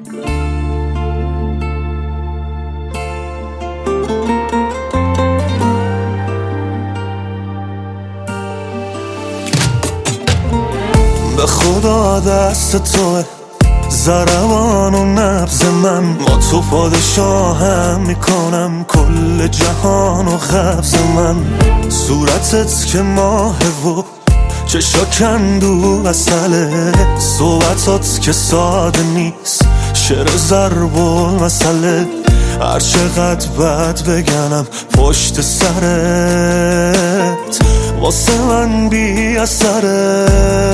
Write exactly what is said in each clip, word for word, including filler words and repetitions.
به خدا دست توه ضربان و نبض من، با تو پادشاهم میکنم کل جهان و قبض من. صورتت که ماهه و چشا کندو اصله، صحبتات که ساده نیست شعر ضرب و مسئله. هر چقدر بد بگنم پشت سرت واسه من بی اثره.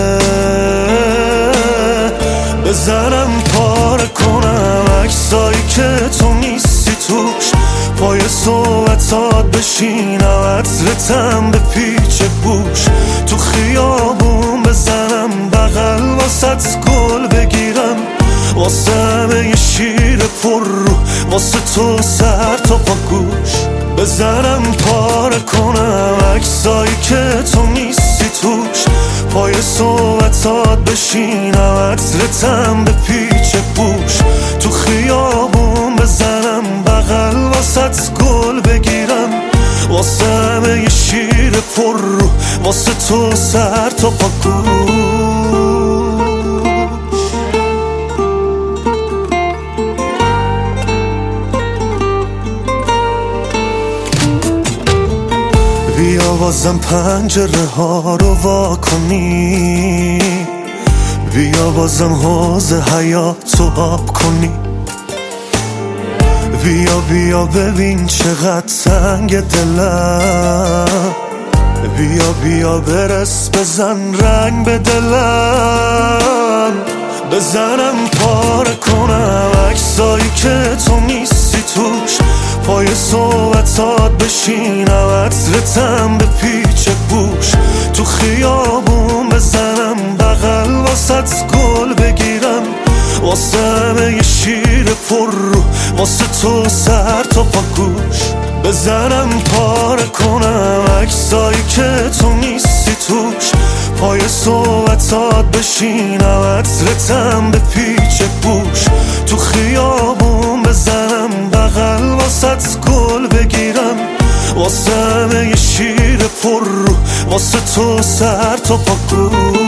بزنم پاره کنم عکسایی که تو نیستی توش، پای صحبتات بشینم عطرتم به پیچ بوش. تو خیابون بزنم بغل واسه گل بگیرم، واسه همه شیر پر رو، واسه تو سر تا پا گوش. بزنم پاره کنم عکسایی که تو نیستی توش، پای صحبتات بشینم عطرتم به پیچ بوش. تو خیابون بزنم بغل واسه گل بگیرم، واسه همه شیر پر رو، واسه تو سر تا پا گوش. بیا بازم پنجره ها رو وا کنی، بیا بازم حوض حیات رو آب کنی. بیا بیا ببین چقدر تنگ دلم، بیا بیا برس بزن رنگ به دلم. بزنم پاره کنم عکسایی که تو نیستی توش، پای صحبتات بشینم عطرتم به پیچ بوش. تو خیابون بزنم بغل واسه گل بگیرم، واسه همه شیر پر رو، واسه تو سر تا پا گوش. بزنم پاره کنم عکسایی که تو نیستی توش، پای صحبتات بشینم عطرتم به پیچ بوش. تو خیابون بزنم بغل واسه گل بگیرم، واسه همه شیر پر رو، واسه تو سر تا پا گوش.